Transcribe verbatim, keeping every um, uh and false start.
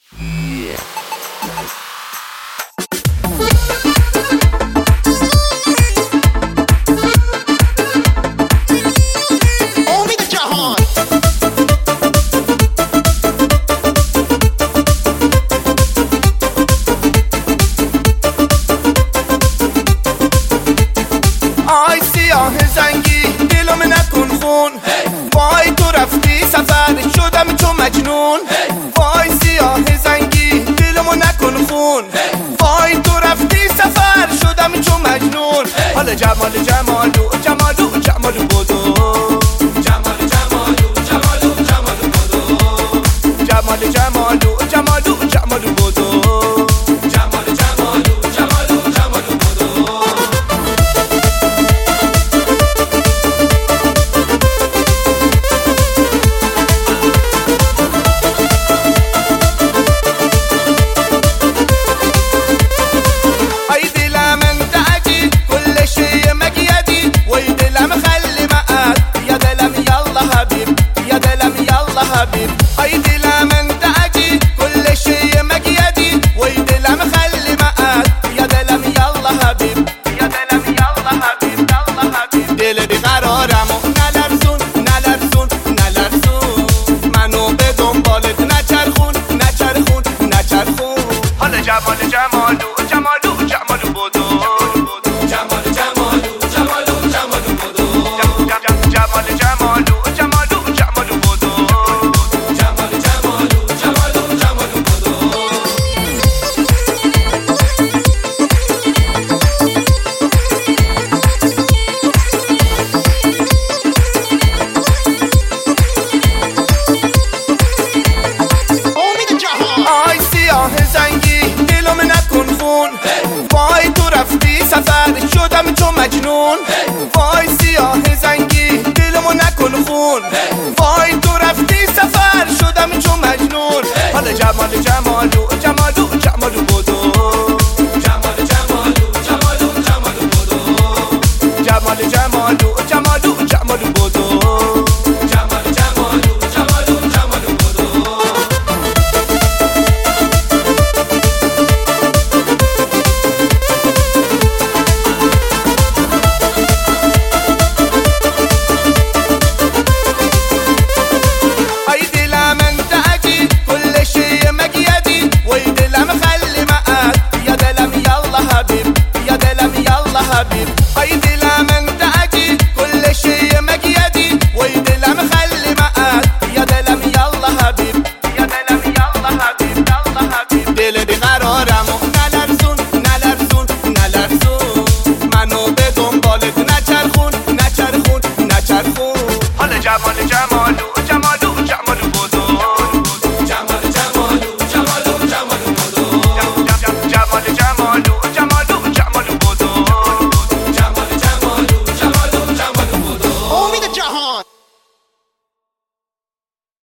آی سیاه زنگی دلم نکن خون، وای تو رفتی سفر شدم چون مجنون. وای سیاه زنگی دلم نکن خون، وای تو رفتی سفر شدم چون مجنون. حالا جمال جمالو جمالو جمالو بدو، جمال جمالو جمالو جمالو بدو، جمال جمالو جمالو جمالو بدو. أي دلم انت عجي كل شيء مقيدي، وي دلم خلي معاك يا دلم يلا حبيب، يا دلم يلا حبيب يلا حبيب. دل بیقرارم و نلرزون نلرزون نلرزون، منو به دنبالت نچرخون نچرخون نچرخون. حالا جمال جمالو جمالو جمالو بدو، جمال جمالو جمالو جمالو بدو، جمال جمالو جمالو جمالو بدو. آی سیاه زنگی دلم نکن خون، وای تو رفتی سفر شدم چون مجنون. وای سیاه زنگی دلم نکن خون، وای تو رفتی سفر شدم چون مجنون. حالا جمال جمال